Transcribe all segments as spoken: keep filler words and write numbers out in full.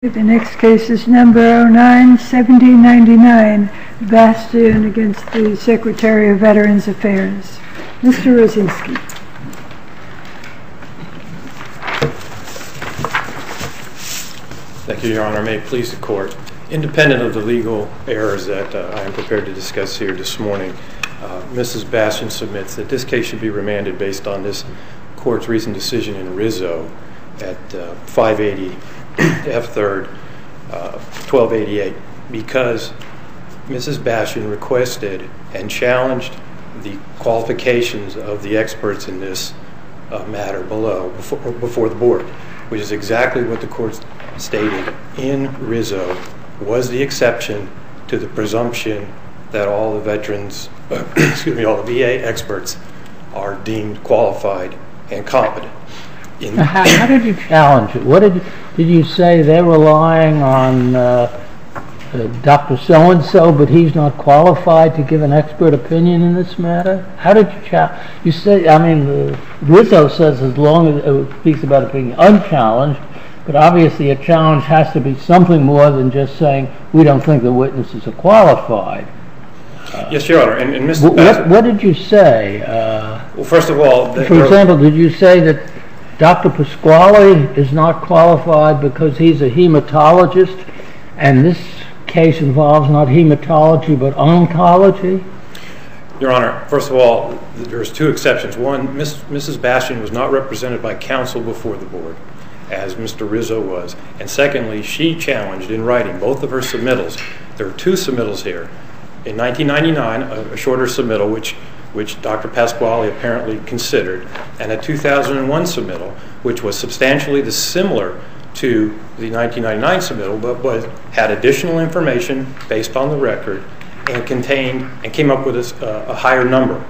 The next case is number oh nine seventeen ninety-nine, Bastian against the Secretary of Veterans Affairs. Mister Rosinski. Thank you, Your Honor. May it please the Court. Independent of the legal errors that uh, I am prepared to discuss here this morning, uh, Missus Bastian submits that this case should be remanded based on this Court's recent decision in Rizzo at uh, five eighty F third, uh, twelve eighty-eight, because Missus Bastian requested and challenged the qualifications of the experts in this uh, matter below, before, before the Board, which is exactly what the Court stated in Rizzo was the exception to the presumption that all the veterans, uh, excuse me, all the V A experts are deemed qualified and competent. In how, how did you challenge it? What did did you say they're relying on uh, uh, Doctor So-and-so, but he's not qualified to give an expert opinion in this matter? How did you challenge? You say, I mean, uh, Rizzo says as long as it speaks about it being unchallenged, but obviously a challenge has to be something more than just saying we don't think the witnesses are qualified. Uh, yes, Your Honor. And, and Mister What, what, what did you say? Uh, well, first of all, for example, did you say that Doctor Pasquale is not qualified because he's a hematologist, and this case involves not hematology but oncology? Your Honor, first of all, there's two exceptions. One, Miss, Missus Bastian was not represented by counsel before the Board, as Mister Rizzo was. And secondly, she challenged in writing both of her submittals. There are two submittals here. In nineteen ninety-nine, a, a shorter submittal, which which Doctor Pasquale apparently considered, and a two thousand one submittal, which was substantially the similar to the nineteen ninety-nine submittal, but was, had additional information based on the record and contained and came up with a, uh, a higher number.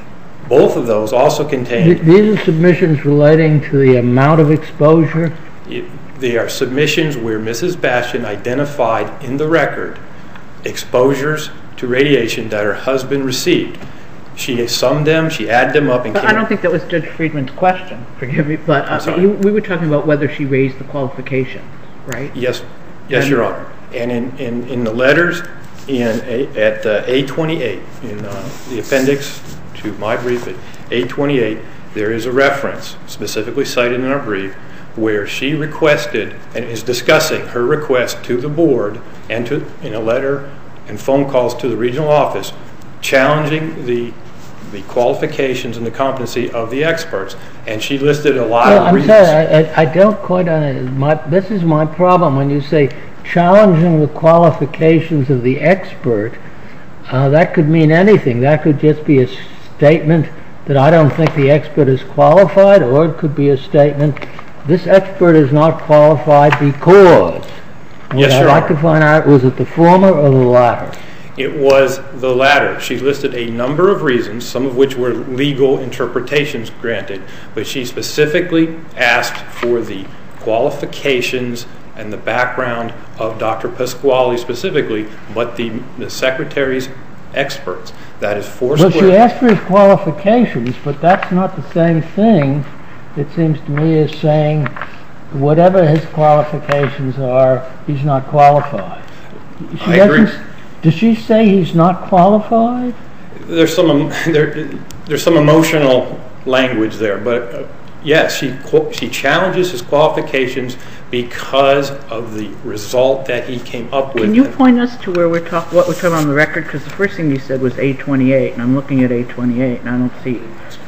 Both of those also contained... These are submissions relating to the amount of exposure? It, they are submissions where Missus Bastian identified in the record exposures to radiation that her husband received. She summed them, she added them up, and but came I don't think that was Judge Friedman's question. Forgive me, but uh, you, we were talking about whether she raised the qualifications, right? Yes, yes, and Your Honor. And in, in, in the letters in a, at uh, A twenty-eight, in uh, the appendix to my brief at A twenty-eight, there is a reference specifically cited in our brief where she requested and is discussing her request to the Board and to in a letter and phone calls to the regional office challenging the the qualifications and the competency of the experts, and she listed a lot well, of I'm reasons. Sorry, I, I don't quite understand. My, this is my problem when you say challenging the qualifications of the expert. Uh, that could mean anything. That could just be a statement that I don't think the expert is qualified, or it could be a statement this expert is not qualified because. Yes, I'd Your like Honor. to find out, was it the former or the latter? It was the latter. She listed a number of reasons, some of which were legal interpretations granted, but she specifically asked for the qualifications and the background of Doctor Pasquale specifically, but the, the Secretary's experts. That is four Well, square. she asked for his qualifications, but that's not the same thing, it seems to me, as saying whatever his qualifications are, he's not qualified. She I agree. Does she say he's not qualified? There's some there, there's some emotional language there, but uh, yes, she she challenges his qualifications because of the result that he came up with. Can you point us to where we're talking, what we're talking on the record? Because the first thing you said was A twenty-eight, and I'm looking at A twenty-eight, and I don't see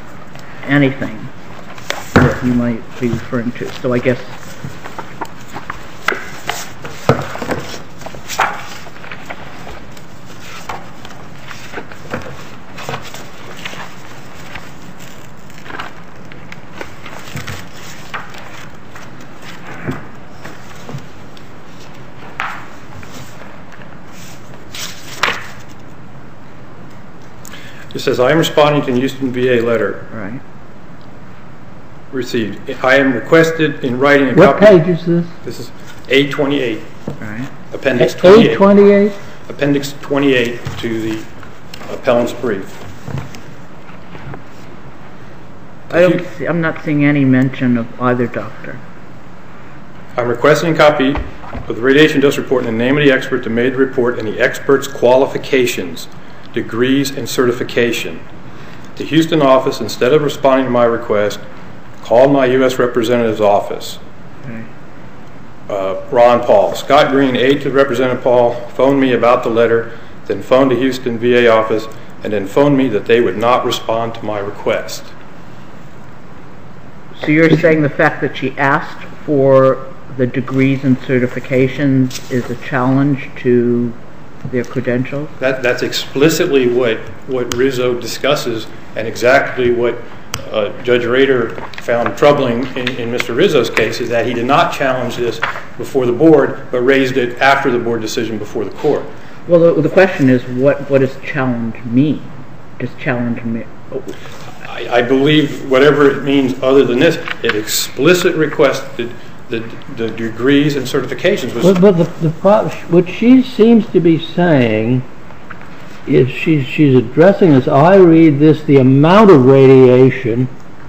anything that you might be referring to. So I guess. It says, I am responding to the Houston V A letter Right. received. I am requested in writing a What copy. page is this? This is A twenty-eight, Right. Appendix A twenty-eight. twenty-eight? Appendix twenty-eight to the appellant's brief. I don't see, I'm not seeing any mention of either doctor. I'm requesting a copy of the radiation dose report and the name of the expert that made the report and the expert's qualifications, degrees, and certification. The Houston office, instead of responding to my request, called my U S representative's office. Okay. Uh, Ron Paul. Scott Green, aide to Representative Paul, phoned me about the letter, then phoned the Houston V A office, and then phoned me that they would not respond to my request. So you're saying the fact that she asked for the degrees and certifications is a challenge to their credentials? That, that's explicitly what, what Rizzo discusses, and exactly what uh, Judge Rader found troubling in, in Mister Rizzo's case, is that he did not challenge this before the board, but raised it after the board decision before the court. Well, the, the question is, what, what does challenge mean? Does challenge mean? Oh. I, I believe whatever it means other than this, it explicit requested the, the degrees and certifications. Was but but the, the pro- what she seems to be saying is she's, she's addressing, as I read this, the amount of radiation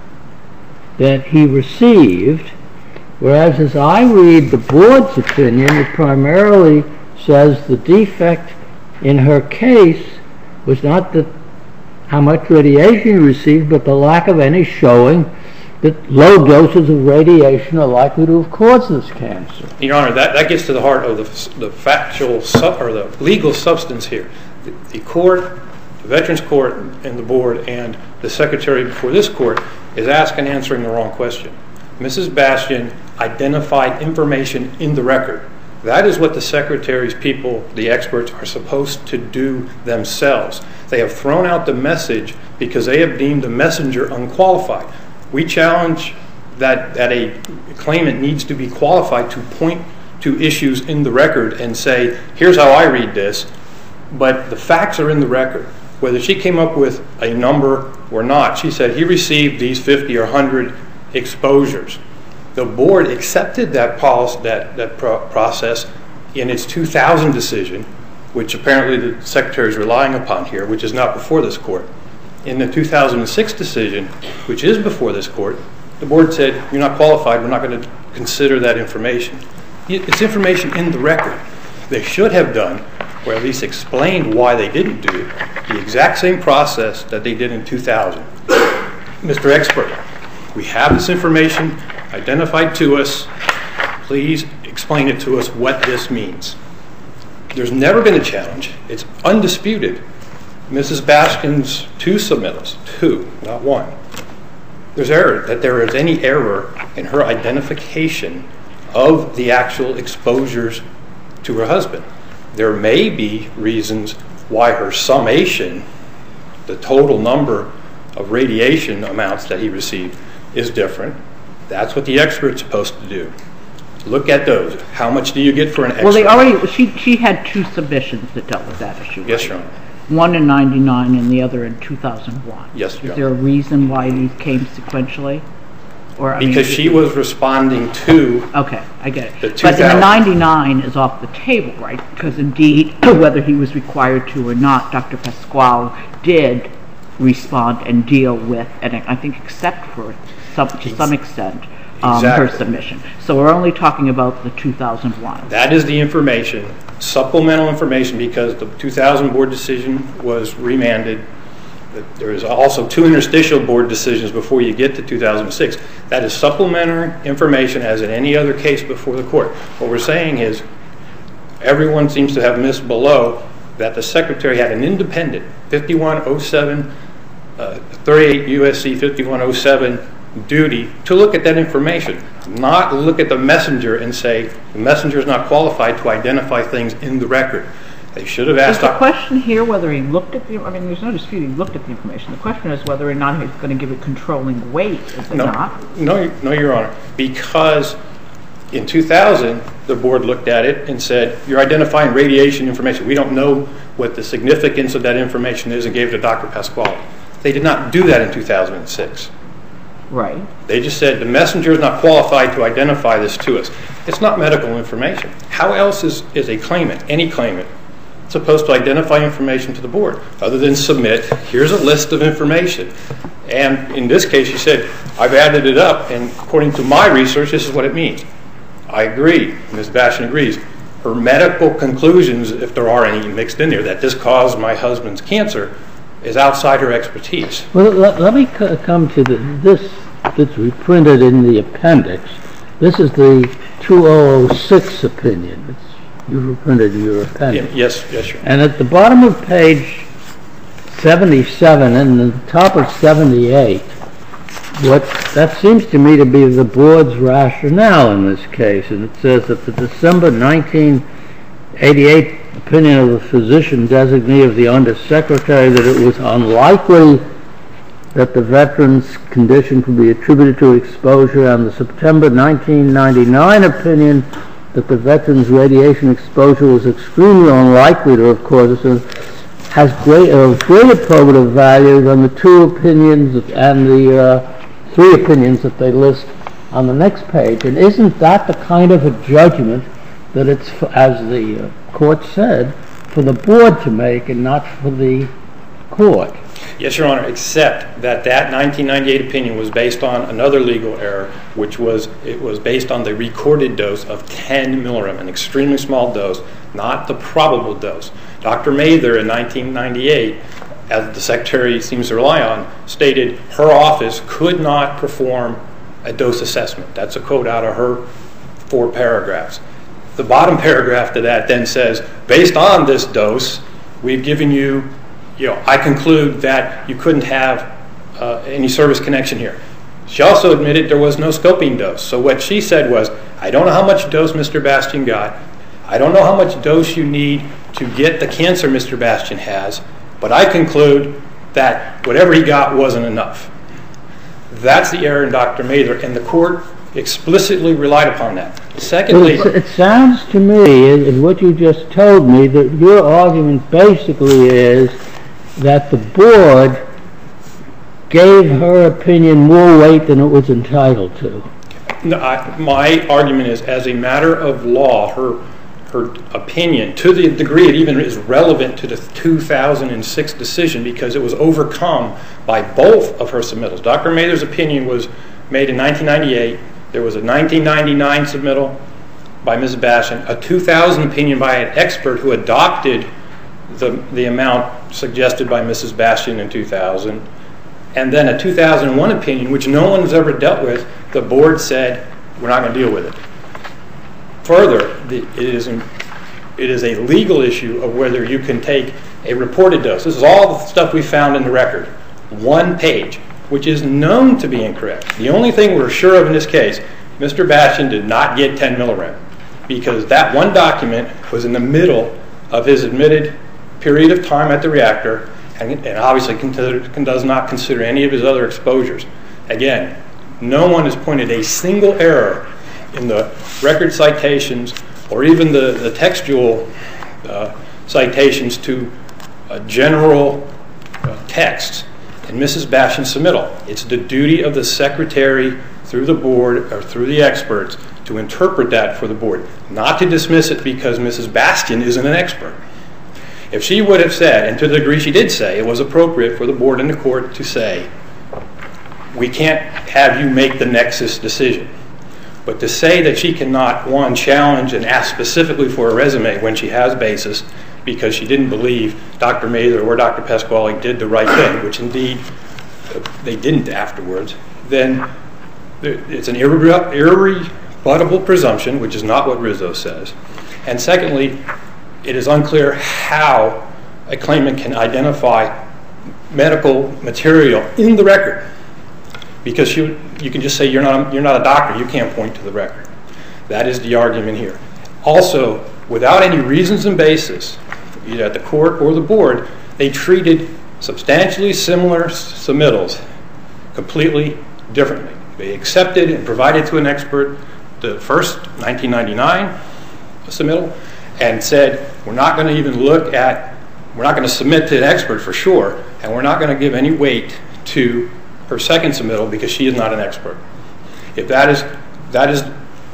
that he received, whereas as I read the board's opinion, it primarily says the defect in her case was not that how much radiation he received, but the lack of any showing that low doses of radiation are likely to have caused this cancer. Your Honor, that, that gets to the heart of the, the factual sub, or the legal substance here. The, the court, the Veterans Court, and the board, and the secretary before this court is asking and answering the wrong question. Missus Bastian identified information in the record. That is what the secretary's people, the experts, are supposed to do themselves. They have thrown out the message because they have deemed the messenger unqualified. We challenge that, that a claimant needs to be qualified to point to issues in the record and say, here's how I read this, but the facts are in the record. Whether she came up with a number or not, she said he received these fifty or one hundred exposures. The board accepted that, policy, that, that pro- process in its two thousand decision, which apparently the secretary is relying upon here, which is not before this court. In the two thousand six decision, which is before this court, the board said, you're not qualified, we're not going to consider that information. It's information in the record. They should have done, or at least explained why they didn't do the exact same process that they did in two thousand. Mister Expert, we have this information identified to us. Please explain it to us what this means. There's never been a challenge. It's undisputed. Missus Bastian's two submittals, two, not one. There's error, that there is any error in her identification of the actual exposures to her husband. There may be reasons why her summation, the total number of radiation amounts that he received, is different. That's what the expert's supposed to do. Look at those. How much do you get for an expert? Well, they already, she, she had two submissions that dealt with that issue. Yes, right? Your Honor. One in ninety-nine and the other in two thousand one. Yes, Your Honor. Is there a reason why these came sequentially? Or, I because mean, she was responding to... Okay, I get it. The But the ninety-nine is off the table, right? Because indeed, whether he was required to or not, Doctor Pasquale did respond and deal with, and I think except for some, to some extent, um, exactly. her submission. So we're only talking about the two thousand one. That is the information, supplemental information, because the two thousand board decision was remanded. There is also two interstitial board decisions before you get to two thousand six. That is supplementary information as in any other case before the court. What we're saying is everyone seems to have missed below that the secretary had an independent fifty-one oh seven, uh, thirty-eight U S C fifty-one oh seven duty to look at that information, not look at the messenger and say the messenger is not qualified to identify things in the record. They should have asked... Is the question here whether he looked at the... I mean, there's no dispute he looked at the information. The question is whether or not he's going to give it controlling weight, is it no, not? No, no, Your Honor. Because in two thousand, the board looked at it and said, you're identifying radiation information. We don't know what the significance of that information is, and gave it to Doctor Pasquale. They did not do that in two thousand six. Right. They just said the messenger is not qualified to identify this to us. It's not medical information. How else is, is a claimant, any claimant, supposed to identify information to the board other than submit, here's a list of information? And in this case, she said, I've added it up, and according to my research, this is what it means. I agree. Miz Bastian agrees. Her medical conclusions, if there are any mixed in there, that this caused my husband's cancer, is outside her expertise. Well, let, let me c- come to the, this that's reprinted in the appendix. This is the two thousand six opinion. It's, you've reprinted your appendix. Yes, yes, sir. And at the bottom of page seventy-seven and the top of seventy-eight, what that seems to me to be the board's rationale in this case, and it says that the December nineteen eighty-eight opinion of the physician designee of the undersecretary that it was unlikely that the veteran's condition could be attributed to exposure, and the September nineteen ninety-nine opinion that the veteran's radiation exposure was extremely unlikely to have caused it, has great, uh, greater probative value than the two opinions and the uh, three opinions that they list on the next page. And isn't that the kind of a judgment that it's, for, as the uh, court said, for the board to make and not for the court? Yes, Your Honor, except that that nineteen ninety-eight opinion was based on another legal error, which was it was based on the recorded dose of ten millirem, an extremely small dose, not the probable dose. Doctor Mather in nineteen ninety-eight, as the Secretary seems to rely on, stated her office could not perform a dose assessment. That's a quote out of her four paragraphs. The bottom paragraph to that then says, based on this dose, we've given you, you know, I conclude that you couldn't have uh, any service connection here. She also admitted there was no scoping dose. So what she said was, I don't know how much dose Mister Bastian got. I don't know how much dose you need to get the cancer Mister Bastian has, but I conclude that whatever he got wasn't enough. That's the error in Doctor Mather, and the court explicitly relied upon that. Secondly, well, it sounds to me, in what you just told me, that your argument basically is that the board gave her opinion more weight than it was entitled to. No, I, my argument is, as a matter of law, her her opinion, to the degree it even is relevant to the two thousand six decision, because it was overcome by both of her submittals. Doctor Mather's opinion was made in nineteen ninety-eight. There was a nineteen ninety-nine submittal by Missus Bastian, a two thousand opinion by an expert who adopted the, the amount suggested by Missus Bastian in two thousand, and then a two thousand one opinion, which no one's ever dealt with. The board said, we're not going to deal with it. Further, the, it, is in, it is a legal issue of whether you can take a reported dose. This is all the stuff we found in the record. One page, which is known to be incorrect. The only thing we're sure of in this case, Mister Bastian did not get ten millirem, because that one document was in the middle of his admitted period of time at the reactor, and, and obviously consider, does not consider any of his other exposures. Again, no one has pointed a single error in the record citations or even the, the textual uh, citations to a general uh, text in Missus Bastian's submittal. It's the duty of the secretary through the board or through the experts to interpret that for the board, not to dismiss it because Missus Bastian isn't an expert. If she would have said, and to the degree she did say, it was appropriate for the board and the court to say, we can't have you make the nexus decision. But to say that she cannot, one, challenge and ask specifically for a resume when she has basis because she didn't believe Doctor Mather or Doctor Pasquale did the right thing, which indeed they didn't afterwards, then it's an irrebuttable presumption, which is not what Rizzo says. And secondly, it is unclear how a claimant can identify medical material in the record, because you, you can just say you're not, a, you're not a doctor, you can't point to the record. That is the argument here. Also, without any reasons and basis, either at the court or the board, they treated substantially similar submittals completely differently. They accepted and provided to an expert the first nineteen ninety-nine submittal and said, we're not going to even look at, we're not going to submit to an expert for sure, and we're not going to give any weight to her second submittal because she is not an expert. If that is that is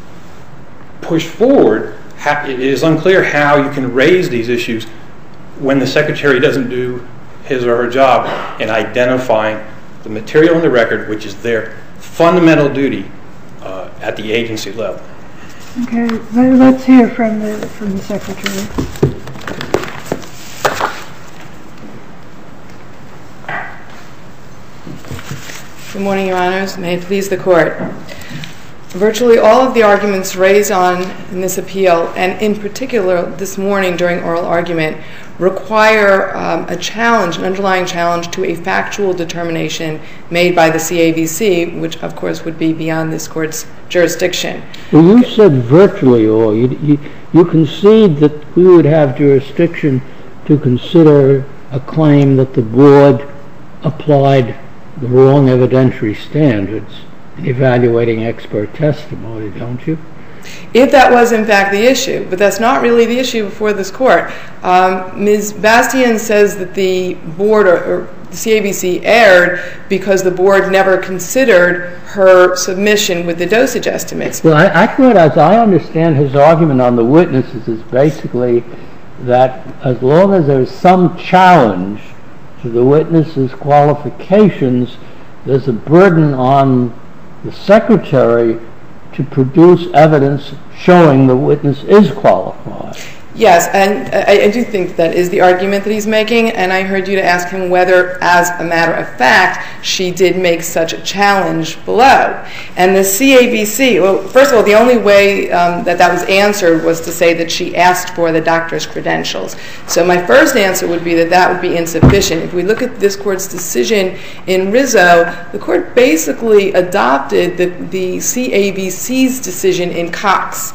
pushed forward, it is unclear how you can raise these issues when the secretary doesn't do his or her job in identifying the material in the record, which is their fundamental duty uh, at the agency level. Okay, let- let's hear from the, from the Secretary. Good morning, Your Honors. May it please the Court. Virtually all of the arguments raised on in this appeal, and in particular this morning during oral argument, require um, a challenge, an underlying challenge to a factual determination made by the C A V C, which of course would be beyond this Court's jurisdiction. Well, you said virtually all. You, you, you concede that we would have jurisdiction to consider a claim that the Board applied the wrong evidentiary standards in evaluating expert testimony, don't you? If that was in fact the issue, but that's not really the issue before this Court. Um, Miz Bastian says that the Board or, or the C A V C erred because the Board never considered her submission with the dosage estimates. Well, I, I thought, as I understand his argument on the witnesses, is basically that as long as there's some challenge to the witnesses' qualifications, there's a burden on the Secretary to produce evidence showing the witness is qualified. Yes, and I, I do think that is the argument that he's making, and I heard you to ask him whether, as a matter of fact, she did make such a challenge below. And the C A V C, well, first of all, the only way um, that that was answered was to say that she asked for the doctor's credentials. So my first answer would be that that would be insufficient. If we look at this Court's decision in Rizzo, the Court basically adopted the, the C A V C's decision in Cox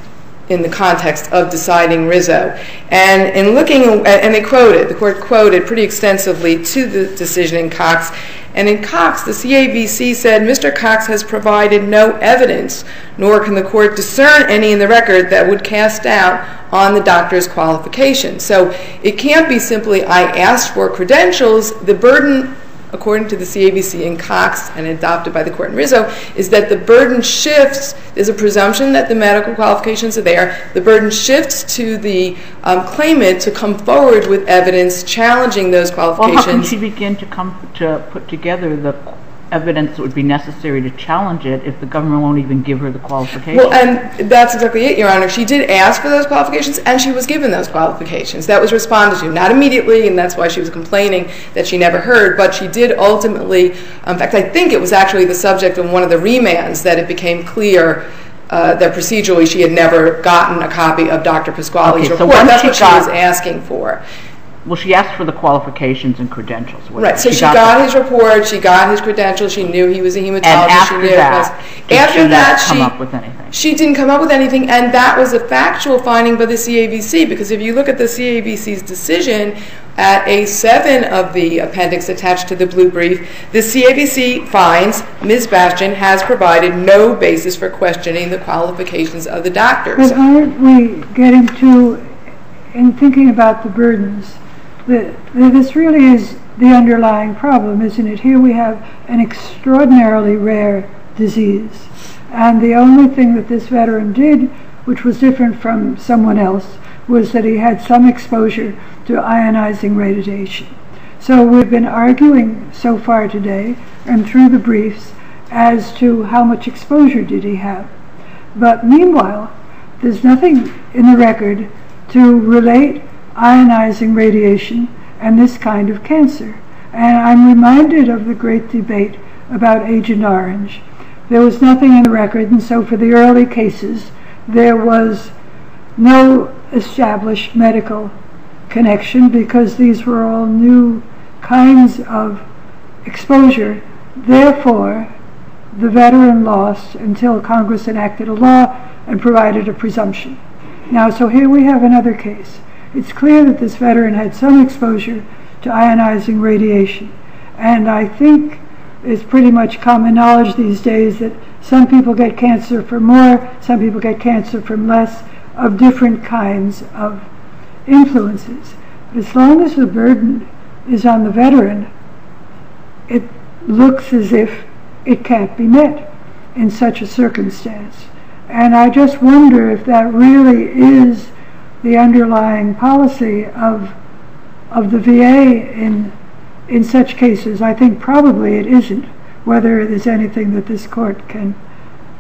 in the context of deciding Rizzo. And in looking, and they quoted, the Court quoted pretty extensively to the decision in Cox. And in Cox, the C A V C said, Mister Cox has provided no evidence, nor can the Court discern any in the record that would cast doubt on the doctor's qualifications. So it can't be simply, I asked for credentials. The burden, according to the C A V C in Cox and adopted by the Court in Rizzo, is that the burden shifts. There's a presumption that the medical qualifications are there. The burden shifts to the um, claimant to come forward with evidence challenging those qualifications. Well, how can she begin to come to put together the evidence that would be necessary to challenge it if the government won't even give her the qualifications? Well, and that's exactly it, Your Honor. She did ask for those qualifications, and she was given those qualifications. That was responded to, not immediately, and that's why she was complaining that she never heard, but she did ultimately, in fact, I think it was actually the subject of one of the remands that it became clear uh, that procedurally she had never gotten a copy of Doctor Pasquale's okay, so report. That's she what got, she was asking for. Well, she asked for the qualifications and credentials. Right, so she, she got, got his report, she got his credentials, she knew he was a hematologist. And after she knew that, it was, did after she that, not come she, up with anything? She didn't come up with anything, and that was a factual finding by the C A V C, because if you look at the C A V C's decision at A seven of the appendix attached to the blue brief, the C A V C finds Miz Bastian has provided no basis for questioning the qualifications of the doctors. But aren't we getting to, in thinking about the burdens, the, the, this really is the underlying problem, isn't it? Here we have an extraordinarily rare disease, and the only thing that this veteran did, which was different from someone else, was that he had some exposure to ionizing radiation. So we've been arguing so far today and through the briefs as to how much exposure did he have. But meanwhile, there's nothing in the record to relate ionizing radiation and this kind of cancer. And I'm reminded of the great debate about Agent Orange. There was nothing in the record, and so for the early cases, there was no established medical connection because these were all new kinds of exposure. Therefore, the veteran lost until Congress enacted a law and provided a presumption. Now, so here we have another case. It's clear that this veteran had some exposure to ionizing radiation, and I think it's pretty much common knowledge these days that some people get cancer from more, some people get cancer from less, of different kinds of influences. But as long as the burden is on the veteran, it looks as if it can't be met in such a circumstance. And I just wonder if that really is the underlying policy of of the V A in in such cases. I think probably it isn't, whether there's anything that this court can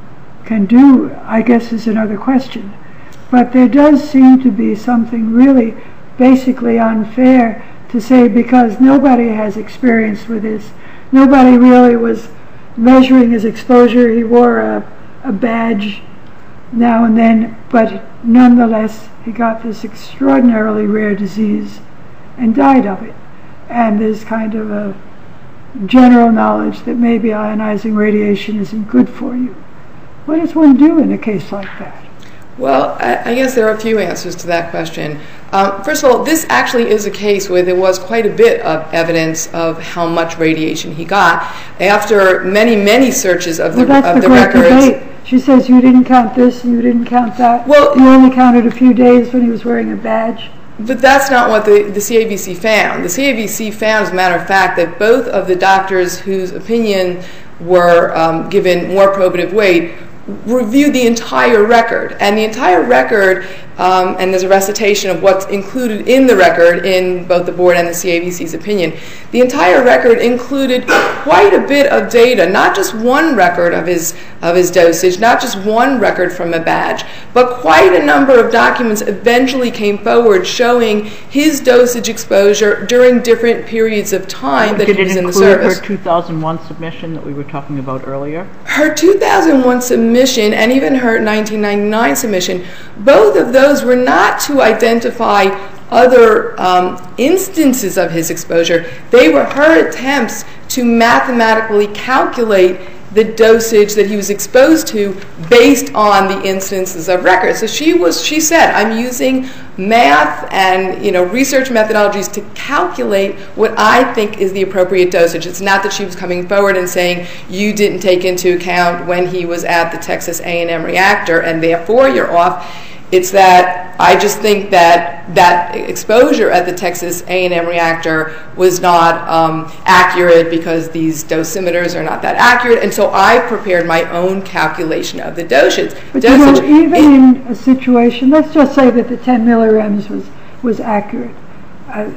can do, I guess, is another question. But there does seem to be something really basically unfair to say, because nobody has experience with this, nobody really was measuring his exposure, he wore a, a badge now and then, but nonetheless he got this extraordinarily rare disease and died of it. And there's kind of a general knowledge that maybe ionizing radiation isn't good for you. What does one do in a case like that? Well, I, I guess there are a few answers to that question. Um, first of all, this actually is a case where there was quite a bit of evidence of how much radiation he got. After many, many searches of the, well, that's of the the great records. Debate. She says you didn't count this and you didn't count that. Well, you only counted a few days when he was wearing a badge. But that's not what the, the C A B C found. The C A B C found, as a matter of fact, that both of the doctors whose opinion were um, given more probative weight reviewed the entire record. And the entire record, um, and there's a recitation of what's included in the record in both the board and the C A B C's opinion. The entire record included quite a bit of data, not just one record of his of his dosage, not just one record from a badge, but quite a number of documents eventually came forward showing his dosage exposure during different periods of time that he was in the service. Did it include her two thousand one submission that we were talking about earlier? Her two thousand one submission and even her nineteen ninety-nine submission, both of those were not to identify other um, instances of his exposure. They were her attempts to mathematically calculate the dosage that he was exposed to based on the instances of record. So she was, she said, I'm using math and you know research methodologies to calculate what I think is the appropriate dosage. It's not that she was coming forward and saying you didn't take into account when he was at the Texas A and M reactor and therefore you're off. It's that I just think that that exposure at the Texas A and M reactor was not um, accurate because these dosimeters are not that accurate, and so I prepared my own calculation of the dosage. But dosage. you know, even it, in a situation, let's just say that the ten millirems was, was accurate. Uh,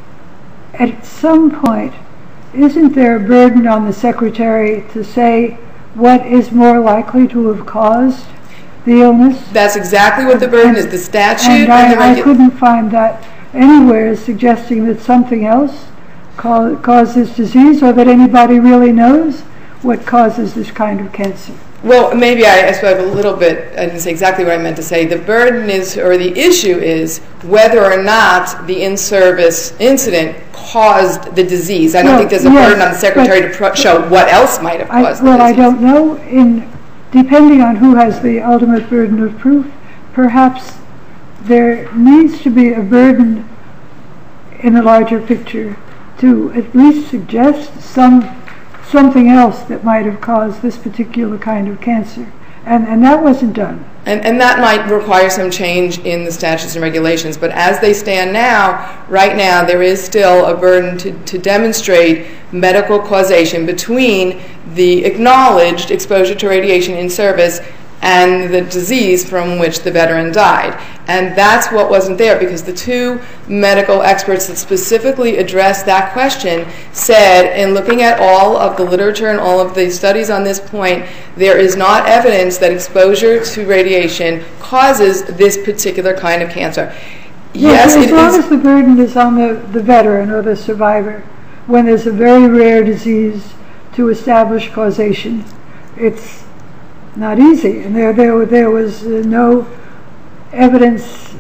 at some point, isn't there a burden on the secretary to say what is more likely to have caused the illness? That's exactly what the burden and, is. The statute and, and the I, regu- I couldn't find that anywhere suggesting that something else ca- caused this disease, or that anybody really knows what causes this kind of cancer. Well, maybe I, I spoke a little bit, I didn't say exactly what I meant to say. The burden is, or the issue is, whether or not the in-service incident caused the disease. I don't well, think there's a yes, burden on the secretary to pro- show what else might have caused I, well, the disease. Well, I don't know. In Depending on who has the ultimate burden of proof, perhaps there needs to be a burden in the larger picture to at least suggest some something else that might have caused this particular kind of cancer. And, and that wasn't done. And, and that might require some change in the statutes and regulations. But as they stand now, right now, there is still a burden to, to demonstrate medical causation between the acknowledged exposure to radiation in service and the disease from which the veteran died. And that's what wasn't there, because the two medical experts that specifically addressed that question said, in looking at all of the literature and all of the studies on this point, there is not evidence that exposure to radiation causes this particular kind of cancer. Yes, yes as it long is, as the burden is on the, the veteran or the survivor, when there's a very rare disease to establish causation, it's not easy. And there, there, there was uh, no evidence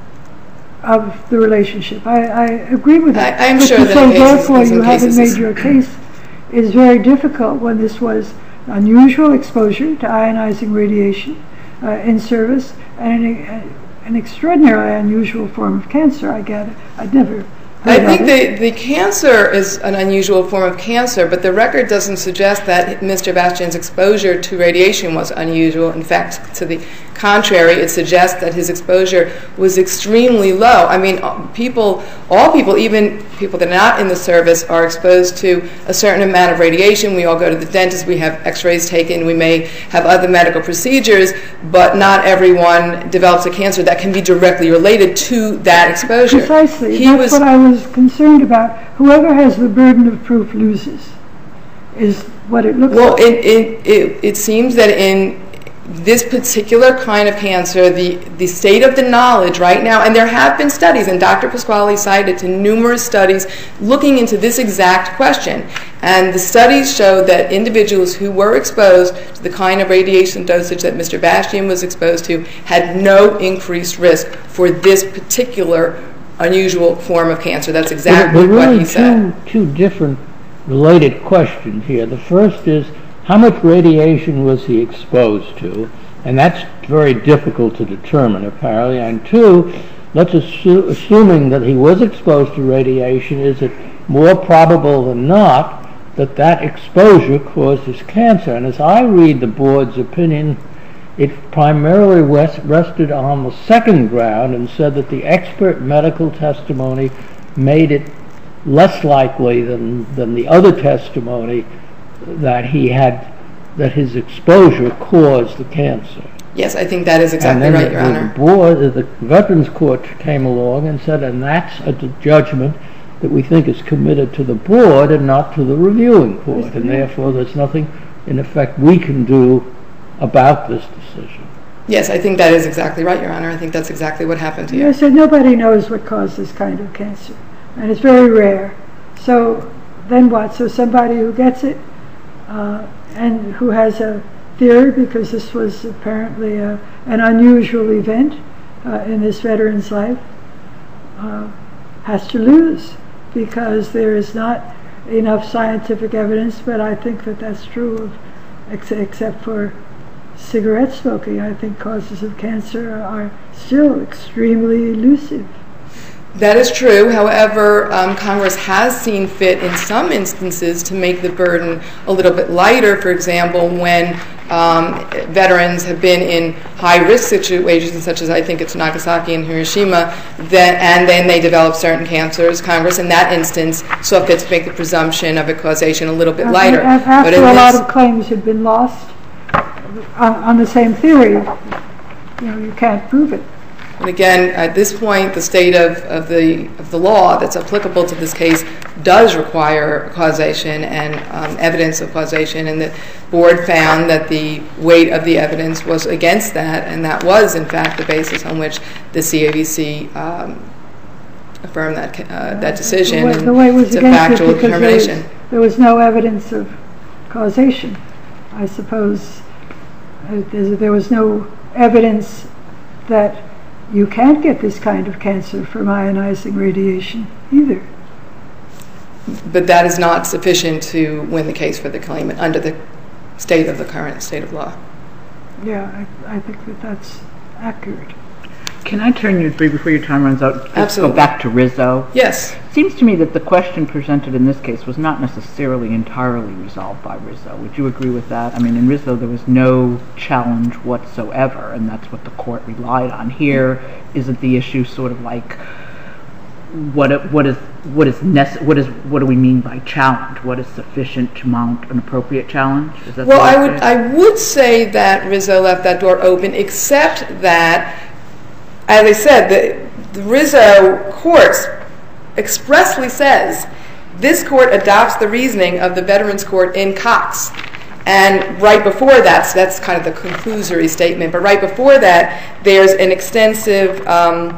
of the relationship. I, I agree with that. I, I'm but sure to that say, in cases, therefore, in some you haven't cases made it's- your case is very difficult when this was unusual exposure to ionizing radiation uh, in service and an, an extraordinarily unusual form of cancer, I gather. I'd never I heard think of it. the, the cancer is an unusual form of cancer, but the record doesn't suggest that Mister Bastian's exposure to radiation was unusual. In fact, to the contrary, it suggests that his exposure was extremely low. I mean, people, all people, even people that are not in the service, are exposed to a certain amount of radiation. We all go to the dentist, we have x-rays taken, we may have other medical procedures, but not everyone develops a cancer that can be directly related to that exposure. Precisely. He That's was, what I was concerned about. Whoever has the burden of proof loses, is what it looks well, like. it, it, it, it seems that in this particular kind of cancer, the, the state of the knowledge right now, and there have been studies, and Doctor Pasquale cited to numerous studies looking into this exact question. And the studies showed that individuals who were exposed to the kind of radiation dosage that Mister Bastian was exposed to had no increased risk for this particular unusual form of cancer. That's exactly really what he said. Two, two different related questions here. The first is, how much radiation was he exposed to? And that's very difficult to determine, apparently. And two, let's assume, assuming that he was exposed to radiation, is it more probable than not that that exposure caused his cancer? And as I read the board's opinion, it primarily rest, rested on the second ground and said that the expert medical testimony made it less likely than, than the other testimony that he had, that his exposure caused the cancer. Yes, I think that is exactly and then right, the, Your Honor. The board, the Veterans Court came along and said, and that's a judgment that we think is committed to the board and not to the reviewing court, and therefore there's nothing, in effect, we can do about this decision. Yes, I think that is exactly right, Your Honor. I think that's exactly what happened here. Yes, and nobody knows what caused this kind of cancer, and it's very rare. So then what? So somebody who gets it uh, and who has a theory, because this was apparently a, an unusual event uh, in this veteran's life, uh, has to lose, because there is not enough scientific evidence. But I think that that's true of, ex except for cigarette smoking. I think causes of cancer are still extremely elusive. That is true. However, um, Congress has seen fit in some instances to make the burden a little bit lighter. For example, when um, veterans have been in high-risk situations, such as I think it's Nagasaki and Hiroshima, then, and then they develop certain cancers, Congress in that instance saw fit to make the presumption of a causation a little bit lighter. After but in a lot this, of claims had been lost on, on the same theory, you know, you can't prove it. And again, at this point, the state of, of the of the law that's applicable to this case does require causation and um, evidence of causation, and the board found that the weight of the evidence was against that, and that was, in fact, the basis on which the C A V C um, affirmed that uh, that decision. The way, the way it was it's a against factual it because determination. There was, there was no evidence of causation. I suppose uh, there was no evidence that you can't get this kind of cancer from ionizing radiation either. But that is not sufficient to win the case for the claimant under the state of the current state of law. Yeah, I, I think that that's accurate. Can I turn you three before your time runs out? Let's Absolutely. go back to Rizzo. Yes. It seems to me that the question presented in this case was not necessarily entirely resolved by Rizzo. Would you agree with that? I mean, in Rizzo there was no challenge whatsoever, and that's what the court relied on. Here, isn't the issue sort of like what it, what is what is nece- what is what do we mean by challenge? What is sufficient to mount an appropriate challenge? Is that Well, I would I would say that Rizzo left that door open, except that, as I said, the, the Rizzo court expressly says this court adopts the reasoning of the Veterans Court in Cox. And right before that, so that's kind of the conclusory statement, but right before that, there's an extensive um,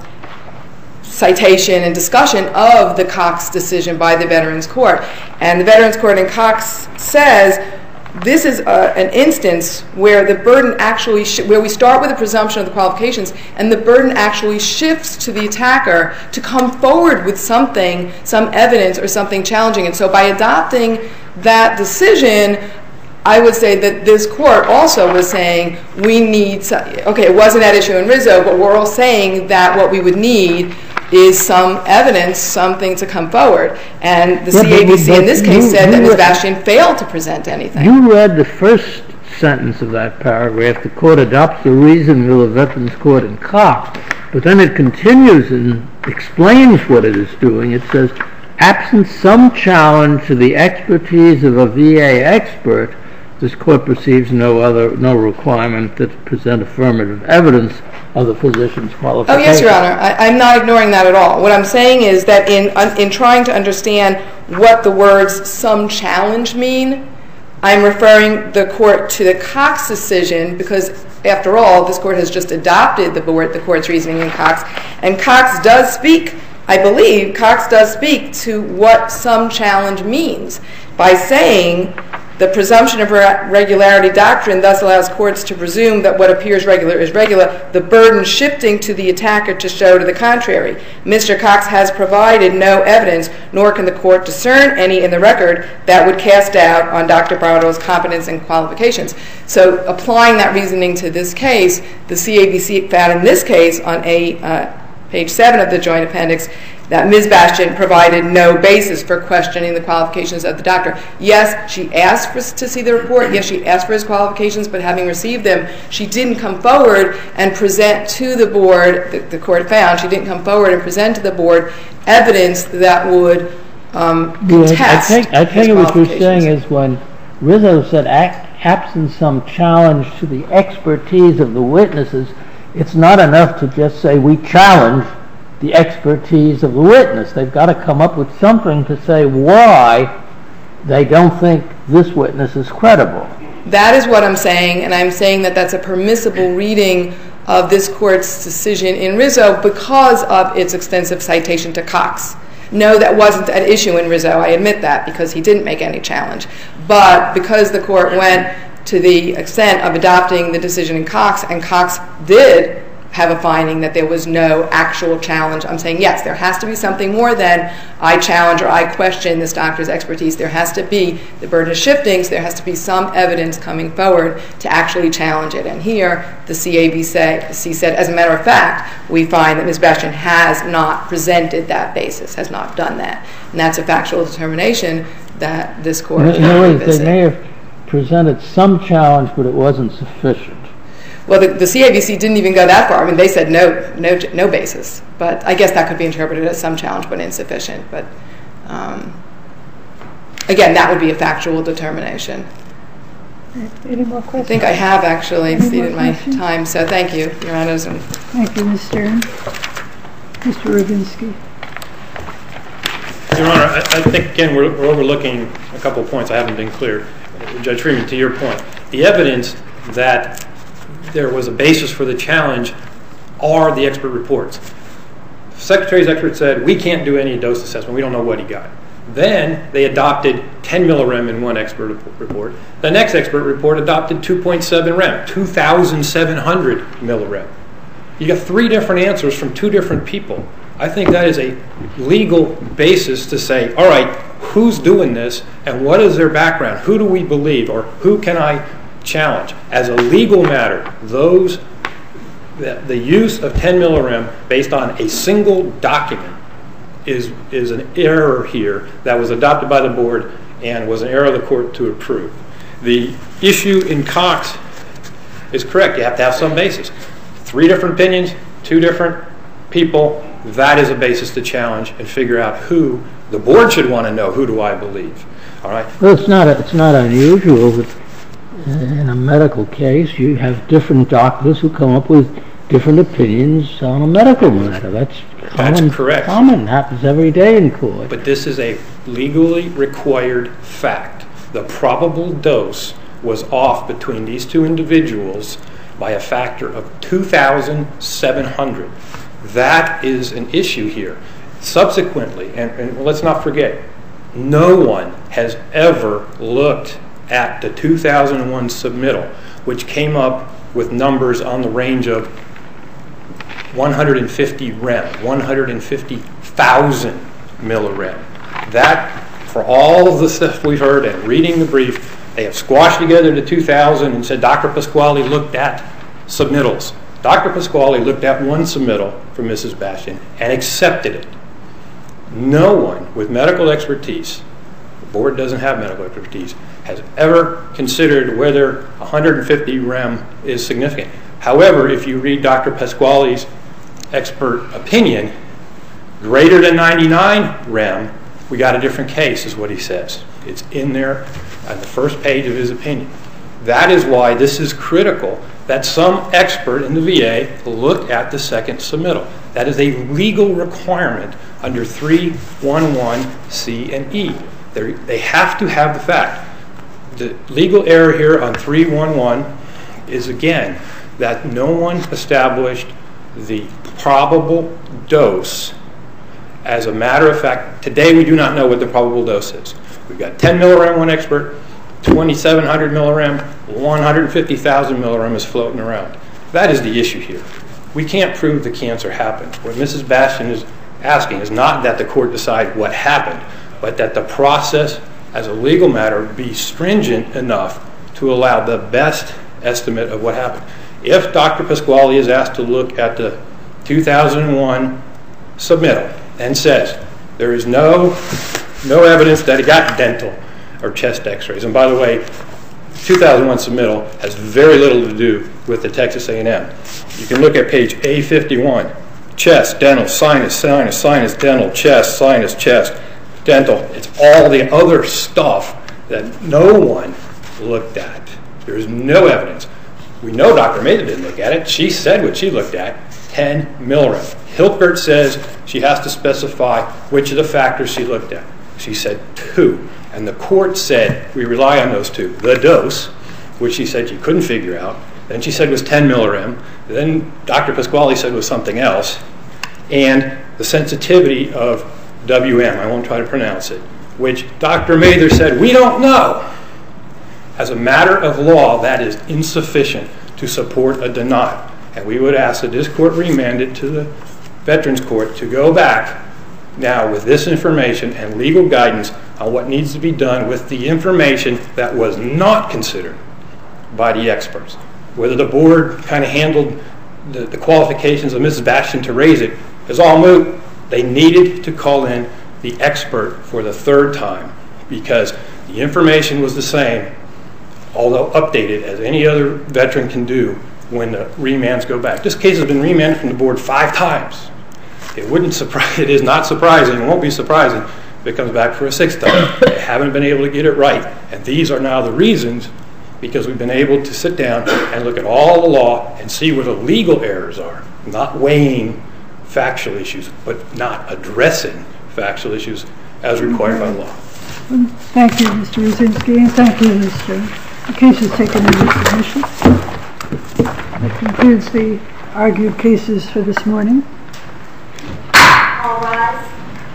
citation and discussion of the Cox decision by the Veterans Court. And the Veterans Court in Cox says this is a, an instance where the burden actually, sh- where we start with a presumption of the qualifications, and the burden actually shifts to the attacker to come forward with something, some evidence or something challenging. And so by adopting that decision, I would say that this court also was saying we need, some, okay, it wasn't that issue in Rizzo, but we're all saying that what we would need is some evidence, something to come forward. And the Yeah, C A V C but- in this but case you- said you that Miz read- Bastian failed to present anything. You read the first sentence of that paragraph. The court adopts the reasoning of the Veterans Court in Cox, but then it continues and explains what it is doing. It says, absent some challenge to the expertise of a V A expert, this court perceives no other no requirement that present affirmative evidence of the physician's Oh, qualifications. yes, Your Honor. I, I'm not ignoring that at all. What I'm saying is that in, un, in trying to understand what the words some challenge mean, I'm referring the court to the Cox decision because, after all, this court has just adopted the board, the court's reasoning in Cox, and Cox does speak, I believe, Cox does speak to what some challenge means by saying the presumption of regularity doctrine thus allows courts to presume that what appears regular is regular, the burden shifting to the attacker to show to the contrary. Mister Cox has provided no evidence, nor can the court discern any in the record that would cast doubt on Doctor Bardo's competence and qualifications. So applying that reasoning to this case, the C A B C found in this case on a, uh, page seven of the joint appendix that Miz Bastian provided no basis for questioning the qualifications of the doctor. Yes, she asked for, to see the report. Yes, she asked for his qualifications, but having received them, she didn't come forward and present to the board, the, the court found, she didn't come forward and present to the board evidence that would um, contest I think, I his think what you're qualifications. saying is when Rizzo said, absent some challenge to the expertise of the witnesses, it's not enough to just say we challenge the expertise of the witness. They've got to come up with something to say why they don't think this witness is credible. That is what I'm saying, and I'm saying that that's a permissible reading of this court's decision in Rizzo because of its extensive citation to Cox. No, that wasn't an issue in Rizzo. I admit that because he didn't make any challenge. But because the court went to the extent of adopting the decision in Cox, and Cox did have a finding that there was no actual challenge, I'm saying, yes, there has to be something more than I challenge or I question this doctor's expertise. There has to be, the burden of shifting, so there has to be some evidence coming forward to actually challenge it. And here, the C A B C said, as a matter of fact, we find that Miz Bastian has not presented that basis, has not done that. And that's a factual determination that this court in can other words, revisit. they may have presented some challenge, but it wasn't sufficient. Well, the, the C A B C didn't even go that far. I mean, they said no, no, no basis. But I guess that could be interpreted as some challenge, but insufficient. But um, again, that would be a factual determination. Any more I questions? think I have actually Any exceeded more my questions? time, so thank you, Your Honors. And Thank you, Miz Stern. Mister Rubinsky. Your Honor, I, I think, again, we're, we're overlooking a couple of points. I haven't been clear. Judge Freeman, to your point, the evidence that there was a basis for the challenge are the expert reports. The Secretary's expert said, we can't do any dose assessment. We don't know what he got. Then they adopted ten millirem in one expert report. The next expert report adopted two point seven rem, two thousand seven hundred millirem. You got three different answers from two different people. I think that is a legal basis to say, all right, who's doing this and what is their background? Who do we believe or who can I challenge? As a legal matter, those the, the use of ten millirem based on a single document is, is an error here that was adopted by the board and was an error of the court to approve. The issue in Cox is correct. You have to have some basis. Three different opinions, two different people, that is a basis to challenge and figure out who the board should want to know. Who do I believe? All right. Well, it's not, it's not unusual that in a medical case you have different doctors who come up with different opinions on a medical matter. That's common. That's correct. Common. Happens every day in court. But this is a legally required fact. The probable dose was off between these two individuals by a factor of two thousand seven hundred. That is an issue here. Subsequently, and, and let's not forget, no one has ever looked at the two thousand one submittal, which came up with numbers on the range of one hundred fifty rem, one hundred fifty thousand millirem. That, for all of the stuff we've heard and reading the brief, they have squashed together the two thousand and said Doctor Pasquale looked at submittals. Doctor Pasquale looked at one submittal from Missus Bastian and accepted it. No one with medical expertise, the board doesn't have medical expertise, has ever considered whether one hundred fifty rem is significant. However, if you read Doctor Pasquale's expert opinion, greater than ninety-nine rem, we got a different case, is what he says. It's in there on the first page of his opinion. That is why this is critical that some expert in the V A look at the second submittal. That is a legal requirement under three eleven C and E. They're, they have to have the fact. The legal error here on three one one is, again, that no one established the probable dose. As a matter of fact, today we do not know what the probable dose is. We've got ten milligram one expert, twenty-seven hundred milligram, one hundred fifty thousand milligram is floating around. That is the issue here. We can't prove the cancer happened. What Missus Bastian is asking is not that the court decide what happened, but that the process as a legal matter be stringent enough to allow the best estimate of what happened. If Doctor Pasquale is asked to look at the two thousand one submittal and says there is no, no evidence that he got dental or chest x-rays, and by the way, two thousand one submittal has very little to do with the Texas A and M. You can look at page A fifty-one, chest, dental, sinus, sinus, sinus, dental, chest, sinus, chest, dental. It's all the other stuff that no one looked at. There is no evidence. We know Doctor Mather didn't look at it. She said what she looked at, ten milligram. Hilpert says she has to specify which of the factors she looked at. She said two. And the court said we rely on those two. The dose, which she said she couldn't figure out. Then she said was ten milligram. Then Doctor Pasquale said was something else. And the sensitivity of W M, I won't try to pronounce it, which Doctor Mather said we don't know. As a matter of law, that is insufficient to support a denial. And we would ask that this court remand it to the Veterans Court to go back now with this information and legal guidance on what needs to be done with the information that was not considered by the experts. Whether the board kind of handled the, the qualifications of Missus Bastian to raise it is all moot. They needed to call in the expert for the third time because the information was the same, although updated as any other veteran can do when the remands go back. This case has been remanded from the board five times. It wouldn't surprise, it is not surprising, it won't be surprising if it comes back for a sixth time. They haven't been able to get it right. And these are now the reasons, because we've been able to sit down and look at all the law and see where the legal errors are, not weighing factual issues, but not addressing factual issues as required by law. Thank you, Mister Rucinski, and thank you, Mister The case is taken into submission. That concludes the argued cases for this morning. All rise.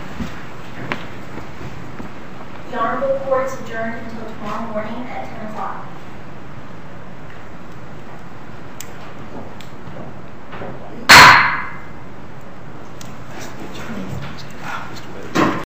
The Honorable Court is adjourned until tomorrow morning at ten o'clock.